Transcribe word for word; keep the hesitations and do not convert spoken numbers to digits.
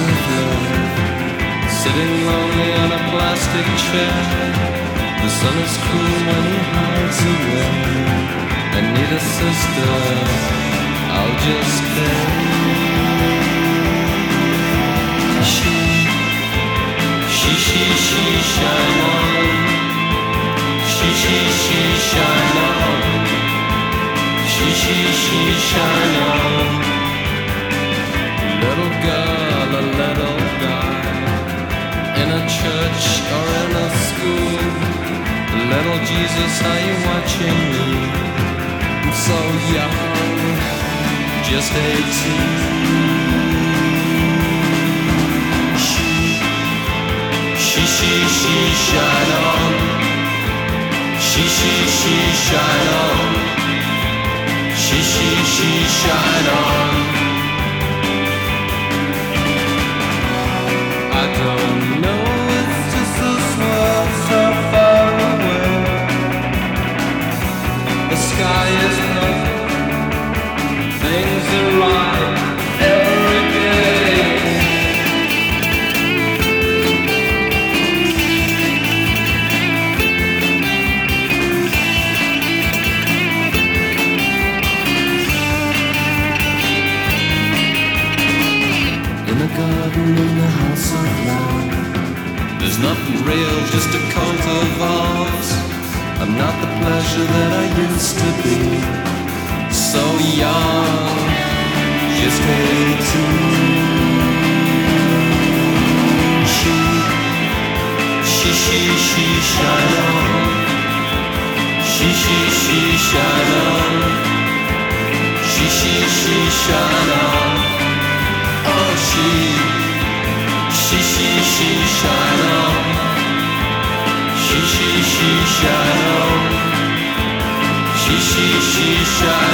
of love, sitting lonely on a plastic chair. The sun is cool when he hides away. I need a sister, I'll just stay. She, she, she, she, shine on. She, she, she, shine on. She, she, she, shine on. Little girl, a little guy, in a church or in a school. Little Jesus, are you watching me? I'm so young, just eighteen. She, she, she, shine on. She, she, she, shine on. She, she, she, shine on. I don't know, it's just this world so far away. The sky is blue, things are right every day. In a garden in the house of love, there's nothing real, just a coat of arms. I'm not the pleasure that I used to be. So young, just eighteen. She, she, she, she, shine on. She, she, she, shine on. She, she, she, shine on. Oh, she, she, she, she, shine on. She, she, she, shine on. She, she, she, shine on.